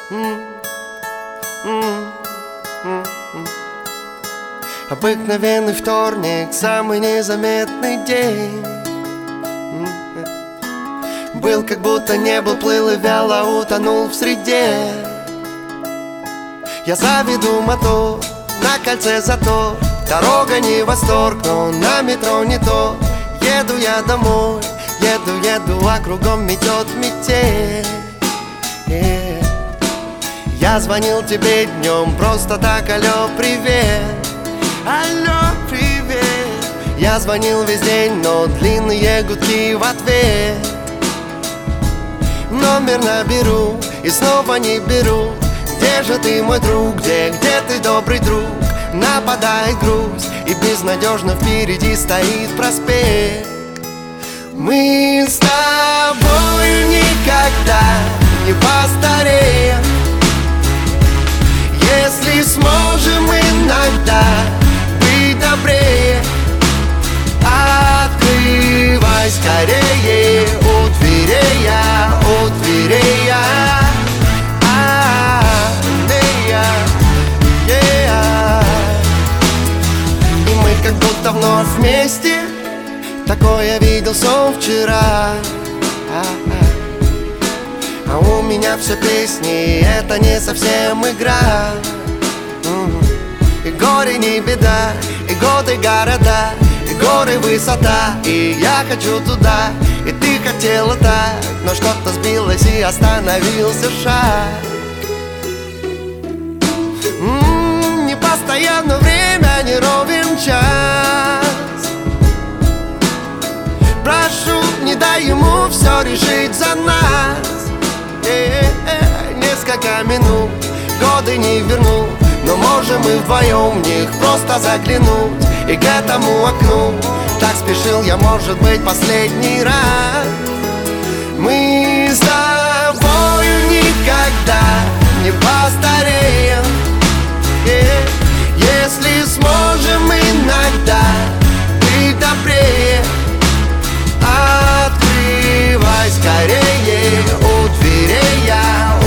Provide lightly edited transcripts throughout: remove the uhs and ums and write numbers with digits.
Обыкновенный вторник, самый незаметный день. Был, как будто не был, плыл и вяло утонул в среде. Я заведу мотор, на кольце затор. Дорога не восторг, но на метро не то. Еду я домой, еду, а кругом метет метель. Я звонил тебе днем, просто так, алло, привет. Алло, привет. Я звонил весь день, но длинные гудки в ответ. Номер наберу и снова не беру. Где же ты, мой друг, где ты, добрый друг? Нападает грусть, и безнадежно впереди стоит проспект. Мы с тобою никогда не постареем, если сможем иногда быть добрее. Открывай скорее, у дверей я, И мы как будто вновь вместе. Такое видел сон вчера. А у меня все песни, это не совсем игра. И горе не беда, и годы города, и горы высота. И я хочу туда, и ты хотела так, но что-то сбилось и остановился шаг. Не постоянно время, не ровен час. Прошу, не дай ему все решить за нас. Несколько минут, годы не вернут, но можем мы вдвоем в них просто заглянуть. И к этому окну так спешил я, может быть, последний раз. Мы с тобою никогда не постареем, если сможем иногда быть добрее. Открывай скорее, у дверей я,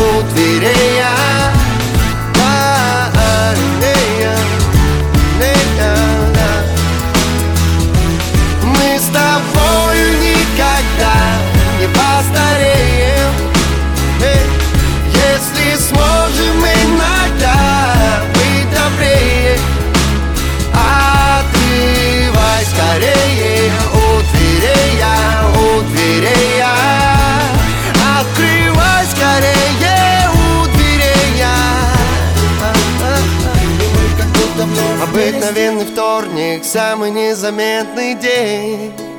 Мы с тобою никогда не постареем, если сможем иногда быть добрее. Открывай скорее, у дверей я, Открывай скорее, у дверей я. Обыкновенный вторник, самый незаметный день.